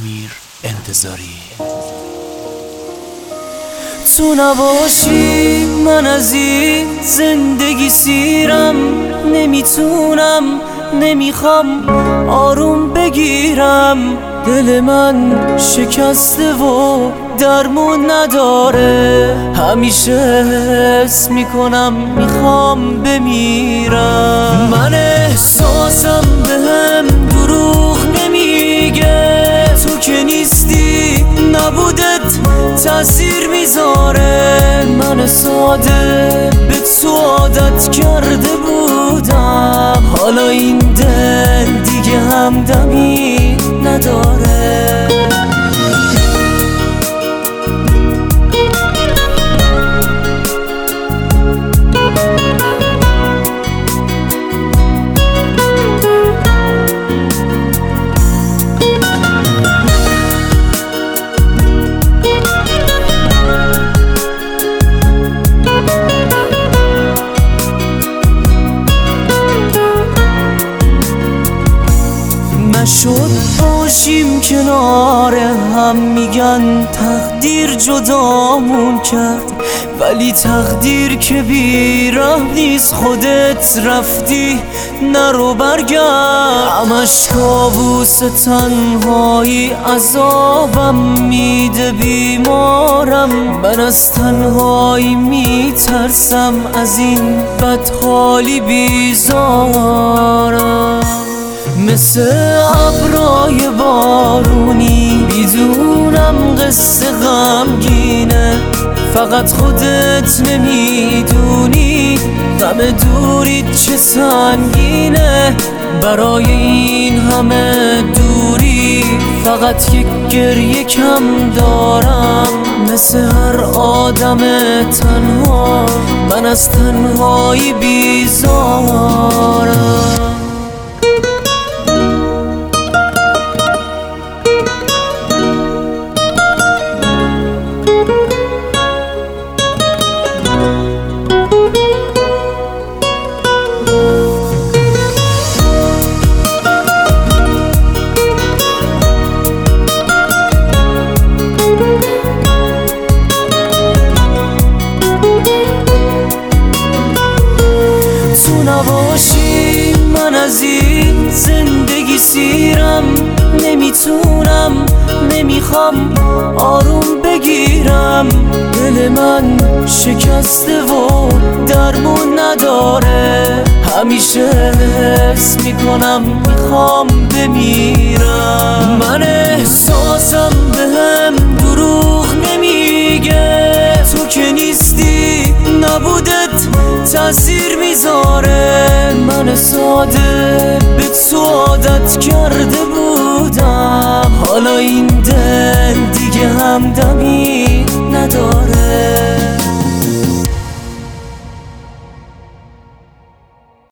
امیر انتظاری. تو نباشی من از این زندگی سیرم، نمیتونم نمیخوام آروم بگیرم. دل من شکسته و درمون نداره، همیشه حس میکنم میخوام بمیرم. من احساسم بهم دروغ نمیگه، تو که نیستی نبودت تأثیر میذاره. من ساده به تو عادت کرده بودم، حالا این دل دیگه همدمی نداره. نشد باشیم کنار هم، میگن تقدیر جدامون کرد، ولی تقدیر که بیرحم نیست. خودت رفتی نرو برگرد، همش کابوس تنهایی عذابم میده، بیمارم من از تنهایی میترسم، از این بدحالی بیزارم. مثل ابرای بارونی میدونم قصه غمگینه، فقط خودت نمیدونی غم دوریت چه سنگینه. برای این همه دوری فقط یک گریه کم دارم. مثل هر آدم تنها من از تنهایی بیزارم. نباشی من از این زندگی سیرم، نمیتونم نمیخوام آروم بگیرم. دل من شکسته و درمون نداره، همیشه حس میکنم میخوام بمیرم. من احساسم بهم دروغ نمیگه، تو که نیستی نبودت تأثیر میذاره. من ساده به تو عادت کرده بودم، حالا این دل دیگه همدمی نداره.